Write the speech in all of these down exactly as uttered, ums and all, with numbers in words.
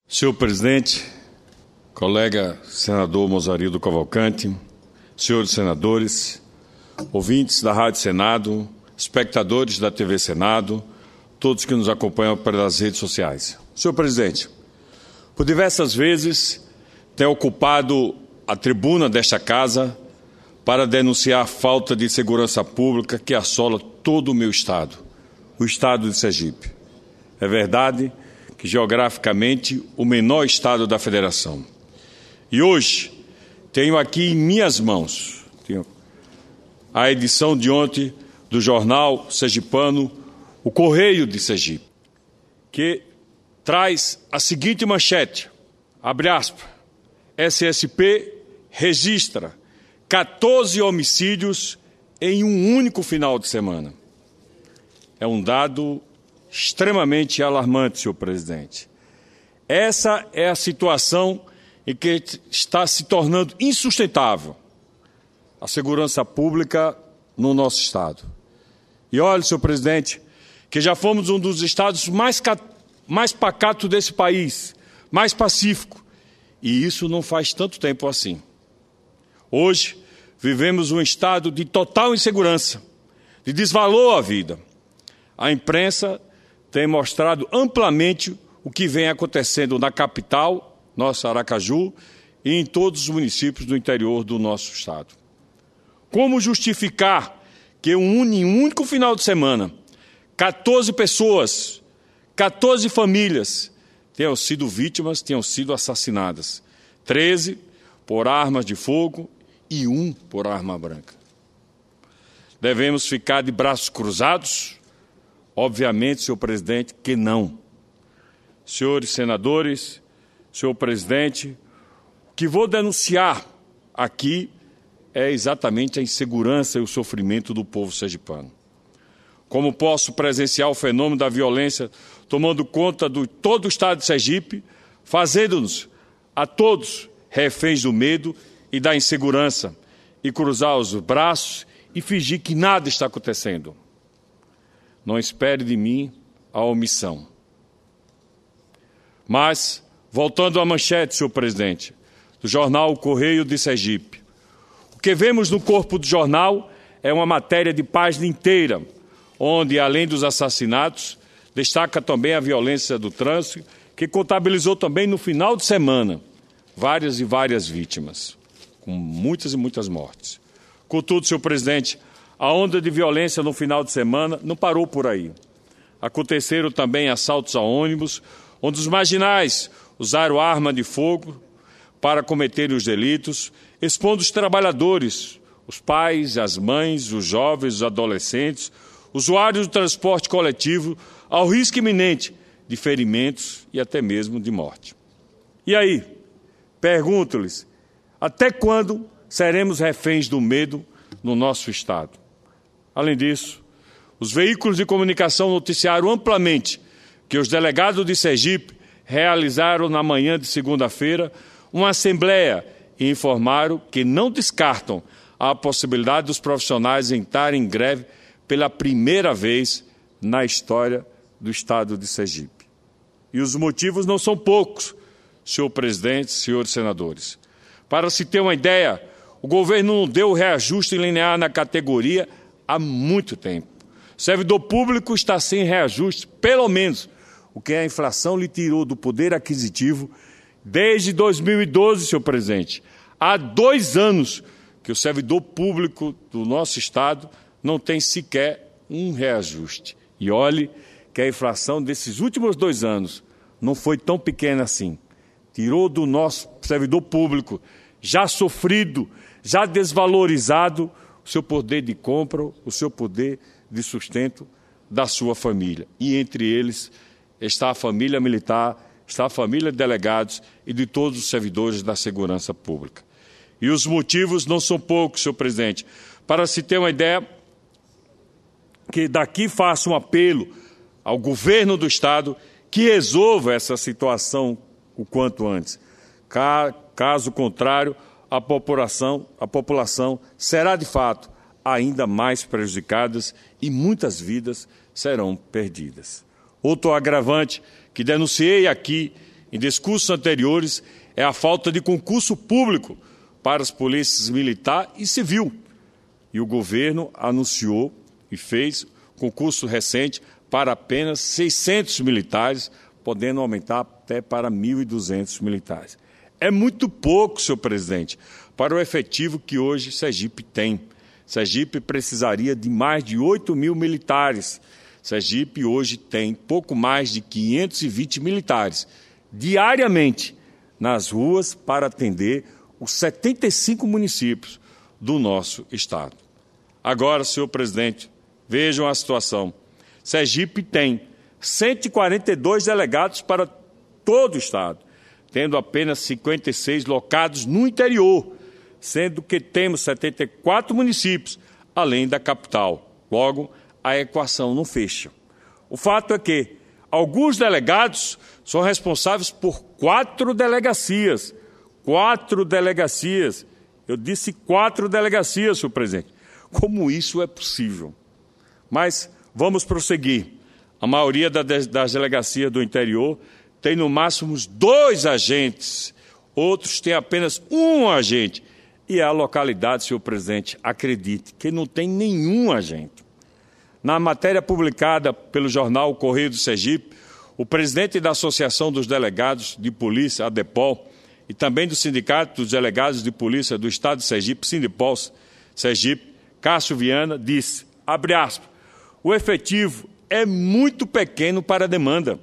Senhor presidente, colega senador Mozarildo Cavalcante, senhores senadores, ouvintes da Rádio Senado, espectadores da T V Senado, todos que nos acompanham pelas redes sociais. Senhor presidente, por diversas vezes tenho ocupado a tribuna desta casa para denunciar a falta de segurança pública que assola todo o meu estado, o estado de Sergipe. É verdade que geograficamente o menor estado da federação. E hoje tenho aqui em minhas mãos tenho a edição de ontem do jornal sergipano O Correio de Sergipe, que traz a seguinte manchete, abre aspas, S S P registra quatorze homicídios em um único final de semana. É um dado extremamente alarmante, senhor presidente. Essa é a situação em que está se tornando insustentável a segurança pública no nosso estado. E olha, senhor presidente, que já fomos um dos estados mais, mais pacatos desse país, mais pacífico, e isso não faz tanto tempo assim. Hoje, vivemos um estado de total insegurança, de desvalor à vida. A imprensa tem mostrado amplamente o que vem acontecendo na capital, nossa Aracaju, e em todos os municípios do interior do nosso estado. Como justificar que um único final de semana, quatorze pessoas, quatorze famílias tenham sido vítimas, tenham sido assassinadas, treze por armas de fogo e um por arma branca? Devemos ficar de braços cruzados? Obviamente, senhor presidente, que não. Senhores senadores, senhor presidente, o que vou denunciar aqui é exatamente a insegurança e o sofrimento do povo sergipano. Como posso presenciar o fenômeno da violência tomando conta de todo o estado de Sergipe, fazendo-nos a todos reféns do medo e da insegurança, e cruzar os braços e fingir que nada está acontecendo? Não espere de mim a omissão. Mas, voltando à manchete, senhor presidente, do jornal O Correio de Sergipe, o que vemos no corpo do jornal é uma matéria de página inteira, onde, além dos assassinatos, destaca também a violência do trânsito, que contabilizou também no final de semana várias e várias vítimas, com muitas e muitas mortes. Contudo, senhor presidente, a onda de violência no final de semana não parou por aí. Aconteceram também assaltos a ônibus, onde os marginais usaram arma de fogo para cometerem os delitos, expondo os trabalhadores, os pais, as mães, os jovens, os adolescentes, usuários do transporte coletivo, ao risco iminente de ferimentos e até mesmo de morte. E aí, pergunto-lhes, até quando seremos reféns do medo no nosso estado? Além disso, os veículos de comunicação noticiaram amplamente que os delegados de Sergipe realizaram na manhã de segunda-feira uma assembleia e informaram que não descartam a possibilidade dos profissionais entrarem em greve pela primeira vez na história do estado de Sergipe. E os motivos não são poucos, senhor presidente, senhores senadores. Para se ter uma ideia, o governo não deu reajuste linear na categoria há muito tempo. O servidor público está sem reajuste, pelo menos o que a inflação lhe tirou do poder aquisitivo desde dois mil e doze, senhor presidente. Há dois anos que o servidor público do nosso estado não tem sequer um reajuste. E olhe que a inflação desses últimos dois anos não foi tão pequena assim. Tirou do nosso servidor público, já sofrido, já desvalorizado, o seu poder de compra, o seu poder de sustento da sua família. E entre eles está a família militar, está a família de delegados e de todos os servidores da segurança pública. E os motivos não são poucos, senhor presidente. Para se ter uma ideia, que daqui faço um apelo ao governo do estado que resolva essa situação o quanto antes. Caso contrário, a população, a população será, de fato, ainda mais prejudicada e muitas vidas serão perdidas. Outro agravante que denunciei aqui em discursos anteriores é a falta de concurso público para as polícias militar e civil. E o governo anunciou e fez concurso recente para apenas seiscentos militares, podendo aumentar até para mil e duzentos militares. É muito pouco, senhor presidente, para o efetivo que hoje Sergipe tem. Sergipe precisaria de mais de oito mil militares. Sergipe hoje tem pouco mais de quinhentos e vinte militares diariamente nas ruas para atender os setenta e cinco municípios do nosso estado. Agora, senhor presidente, vejam a situação. Sergipe tem cento e quarenta e dois delegados para todo o estado, tendo apenas cinquenta e seis locados no interior, sendo que temos setenta e quatro municípios, além da capital. Logo, a equação não fecha. O fato é que alguns delegados são responsáveis por quatro delegacias. Quatro delegacias. Eu disse quatro delegacias, senhor presidente. Como isso é possível? Mas vamos prosseguir. A maioria das delegacias do interior tem no máximo dois agentes, outros têm apenas um agente. E a localidade, senhor presidente, acredite, que não tem nenhum agente. Na matéria publicada pelo jornal Correio do Sergipe, o presidente da Associação dos Delegados de Polícia, a DEPOL, e também do Sindicato dos Delegados de Polícia do Estado de Sergipe, Sindipol Sergipe, Cássio Viana, disse, abre aspas, o efetivo é muito pequeno para a demanda.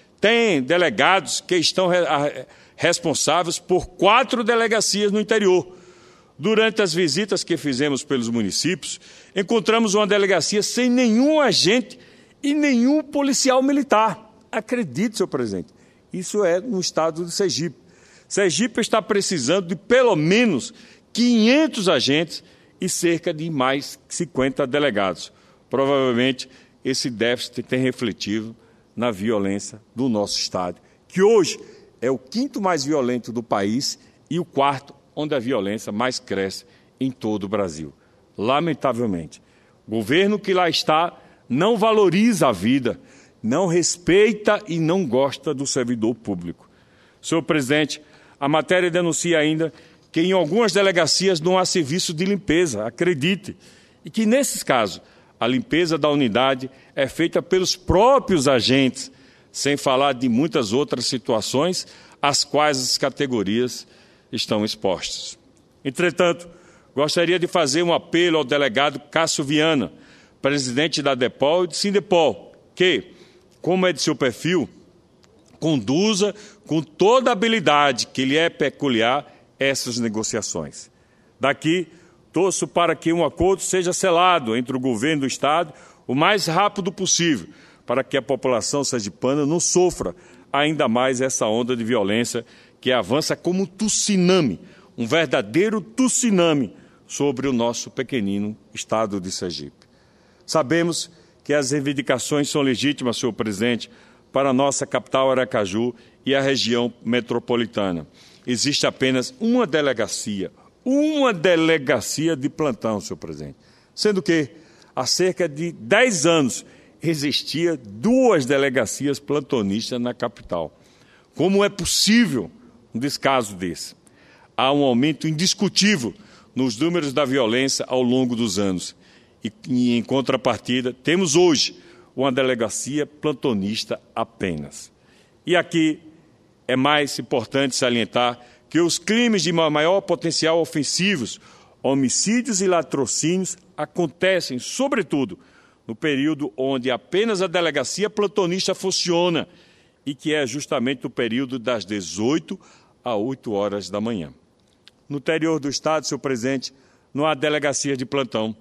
Tem delegados que estão responsáveis por quatro delegacias no interior. Durante as visitas que fizemos pelos municípios, encontramos uma delegacia sem nenhum agente e nenhum policial militar. Acredite, senhor presidente, isso é no estado de Sergipe. Sergipe está precisando de pelo menos quinhentos agentes e cerca de mais cinquenta delegados. Provavelmente, esse déficit tem refletido na violência do nosso estado, que hoje é o quinto mais violento do país e o quarto onde a violência mais cresce em todo o Brasil. Lamentavelmente, o governo que lá está não valoriza a vida, não respeita e não gosta do servidor público. Senhor presidente, a matéria denuncia ainda que em algumas delegacias não há serviço de limpeza, acredite, e que nesses casos a limpeza da unidade é feita pelos próprios agentes, sem falar de muitas outras situações às quais as categorias estão expostos. Entretanto, gostaria de fazer um apelo ao delegado Cássio Viana, presidente da DEPOL e do Sindipol, que, como é de seu perfil, conduza com toda a habilidade que lhe é peculiar essas negociações. Daqui, torço para que um acordo seja selado entre o governo do estado o mais rápido possível, para que a população sergipana não sofra ainda mais essa onda de violência que avança como um tsunami, um verdadeiro tsunami sobre o nosso pequenino estado de Sergipe. Sabemos que as reivindicações são legítimas, senhor presidente, para a nossa capital Aracaju e a região metropolitana. Existe apenas uma delegacia, uma delegacia de plantão, senhor presidente, sendo que há cerca de dez anos existia duas delegacias plantonistas na capital. Como é possível um descaso desse? Há um aumento indiscutível nos números da violência ao longo dos anos. E, e em contrapartida, temos hoje uma delegacia plantonista apenas. E aqui é mais importante salientar que os crimes de maior potencial ofensivos, homicídios e latrocínios, acontecem, sobretudo, no período onde apenas a delegacia plantonista funciona e que é justamente o período das dezoito a oito horas da manhã. No interior do estado, senhor presidente, não há delegacia de plantão.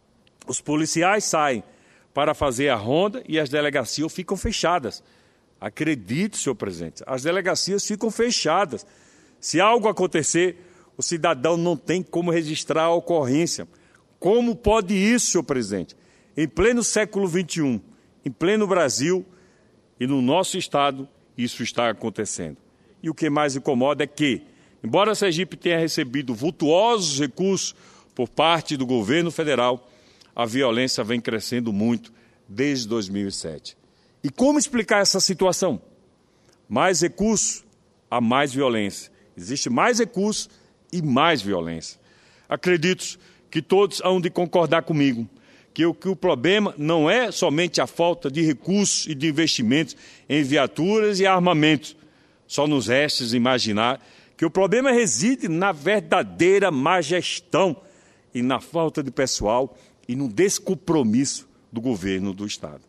Os policiais saem para fazer a ronda e as delegacias ficam fechadas. Acredite, senhor presidente, as delegacias ficam fechadas. Se algo acontecer, o cidadão não tem como registrar a ocorrência. Como pode isso, senhor presidente? Em pleno século vinte e um, em pleno Brasil e no nosso estado, isso está acontecendo. E o que mais incomoda é que, embora Sergipe tenha recebido vultuosos recursos por parte do governo federal, a violência vem crescendo muito desde dois mil e sete. E como explicar essa situação? Mais recursos há mais violência. Existe mais recursos e mais violência. Acredito que todos hão de concordar comigo que o, que o problema não é somente a falta de recursos e de investimentos em viaturas e armamentos. Só nos resta imaginar que o problema reside na verdadeira má gestão e na falta de pessoal e no descompromisso do governo do Estado.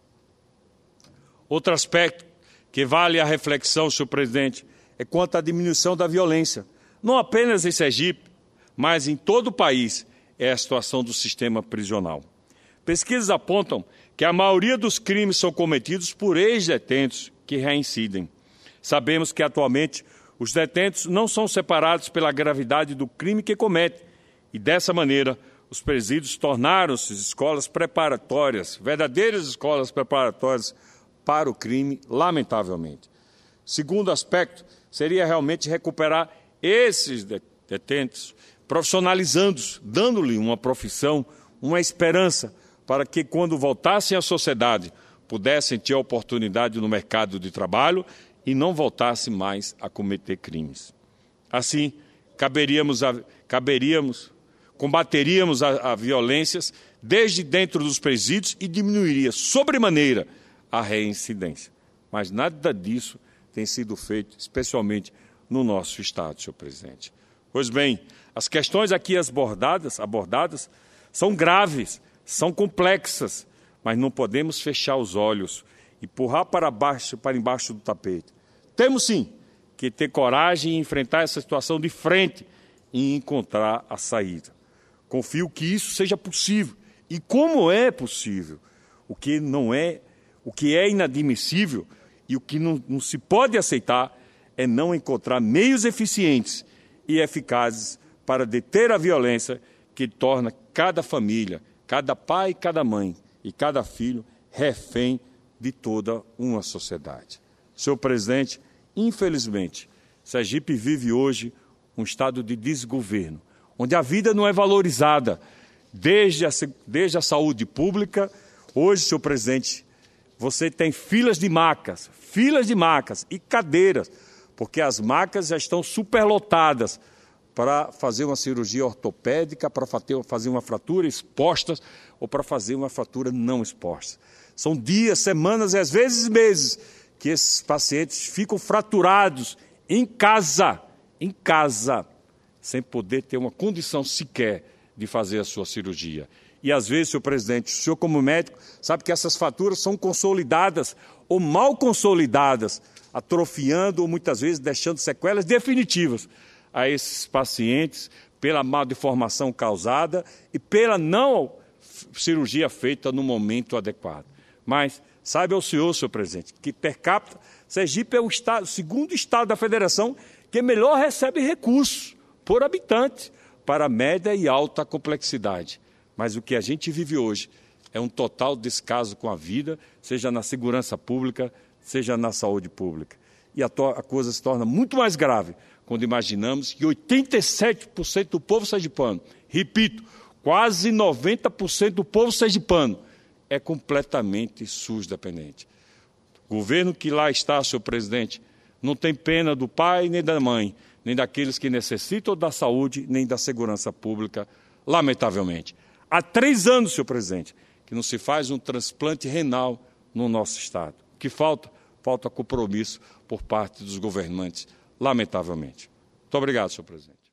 Outro aspecto que vale a reflexão, senhor presidente, é quanto à diminuição da violência. Não apenas em Sergipe, mas em todo o país, é a situação do sistema prisional. Pesquisas apontam que a maioria dos crimes são cometidos por ex-detentos que reincidem. Sabemos que, atualmente, os detentos não são separados pela gravidade do crime que cometem, e, dessa maneira, os presídios tornaram-se escolas preparatórias, verdadeiras escolas preparatórias para o crime, lamentavelmente. Segundo aspecto, seria realmente recuperar esses detentos, profissionalizando-os, dando-lhe uma profissão, uma esperança, para que, quando voltassem à sociedade, pudessem ter oportunidade no mercado de trabalho e não voltassem mais a cometer crimes. Assim, caberíamos, a, caberíamos combateríamos as violências desde dentro dos presídios e diminuiria, sobremaneira, a reincidência. Mas nada disso tem sido feito, especialmente no nosso Estado, senhor presidente. Pois bem, as questões aqui abordadas, abordadas são graves, são complexas, mas não podemos fechar os olhos e empurrar para baixo, para embaixo do tapete. Temos sim que ter coragem e enfrentar essa situação de frente e encontrar a saída. Confio que isso seja possível. E como é possível? O que não é, o que é inadmissível e o que não, não se pode aceitar é não encontrar meios eficientes e eficazes para deter a violência que torna cada família, cada pai, cada mãe e cada filho refém de toda uma sociedade. Senhor presidente, infelizmente, Sergipe vive hoje um estado de desgoverno, onde a vida não é valorizada, desde a, desde a saúde pública. Hoje, senhor presidente, você tem filas de macas, filas de macas e cadeiras, porque as macas já estão superlotadas para fazer uma cirurgia ortopédica, para fazer uma fratura exposta ou para fazer uma fratura não exposta. São dias, semanas e às vezes meses que esses pacientes ficam fraturados em casa, em casa, sem poder ter uma condição sequer de fazer a sua cirurgia. E às vezes, senhor presidente, o senhor como médico sabe que essas fraturas são consolidadas ou mal consolidadas, atrofiando ou muitas vezes deixando sequelas definitivas a esses pacientes pela maldeformação causada e pela não cirurgia feita no momento adequado. Mas saiba o senhor, senhor presidente, que per capita, Sergipe é o, estado, o segundo estado da federação que melhor recebe recursos por habitante para média e alta complexidade. Mas o que a gente vive hoje é um total descaso com a vida, seja na segurança pública, seja na saúde pública. E a, a coisa se torna muito mais grave quando imaginamos que oitenta e sete por cento do povo sergipano, repito, quase noventa por cento do povo sergipano, é completamente SUS dependente. O governo que lá está, senhor presidente, não tem pena do pai nem da mãe, nem daqueles que necessitam da saúde, nem da segurança pública, lamentavelmente. Há três anos, senhor presidente, que não se faz um transplante renal no nosso Estado. O que falta? Falta compromisso por parte dos governantes, lamentavelmente. Muito obrigado, senhor presidente.